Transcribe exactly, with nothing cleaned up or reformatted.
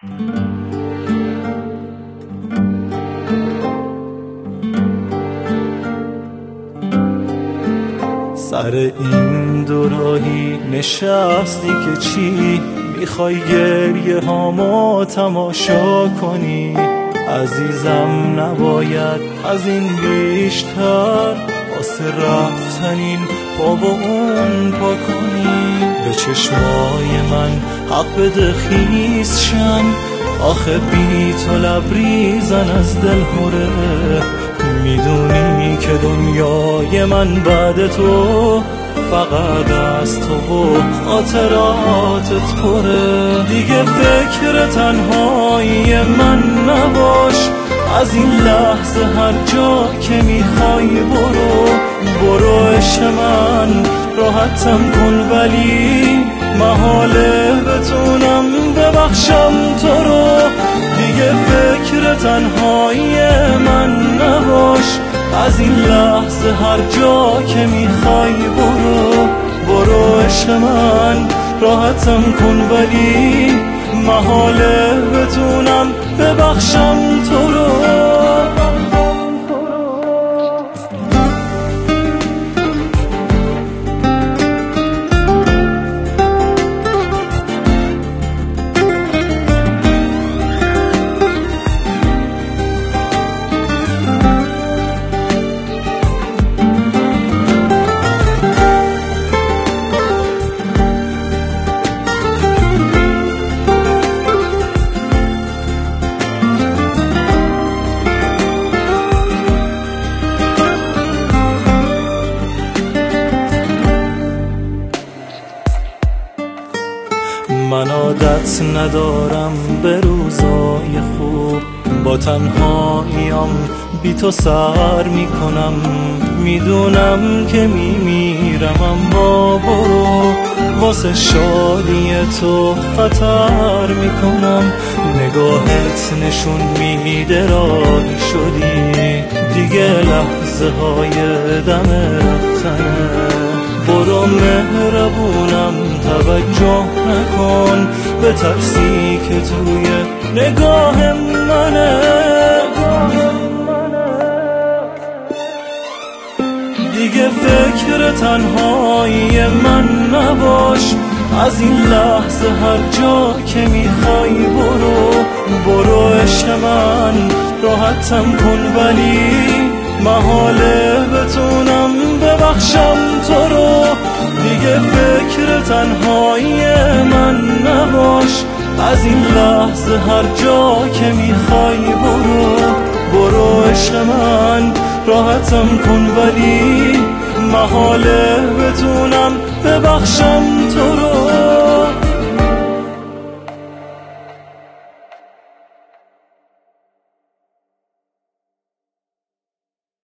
سر این دوراهی نشستی که چی میخوای گریه هامو تماشا کنی؟ عزیزم نباید از این بیشتر واسه رفتن این باب و اون پا کنی. به چشمای من حق بده خیز شم، آخه بی تو لبریزن از دل هره. میدونی که دنیای من بعد تو فقط از تو و خاطراتت پره. دیگه فکر تنهایی من نباش، از این لحظه هر جا که میخوای برو. برو عشق من راحتم کن، ولی محاله بتونم ببخشم تو رو. دیگه فکر تنهایی من نباش، از این لحظه هر جا که میخوای برو. برو عشق من راحتم کن، ولی محاله بتونم ببخشم تو رو. من عادت ندارم به روزای خوب، با تنهاییم بی تو سر میکنم. میدونم که میمیرم اما برو، واسه شادی تو خطر میکنم. نگاهت نشون میده راهی شدی، دیگه لحظه های دم رفتنه. برو مهربونم توجه نکن به ترسی که توی نگاه منه. دیگه فکر تنهایی من نباش، از این لحظه هر جا که میخوای برو. برو عشق من راحتم کن، ولی محاله بتونم ببخشم تو رو. دیگه فکر تنهایی من نباش، از این لحظه هر جا که میخوای برو. برو عشق من راحتم کن، ولی محاله بتونم ببخشم تو رو.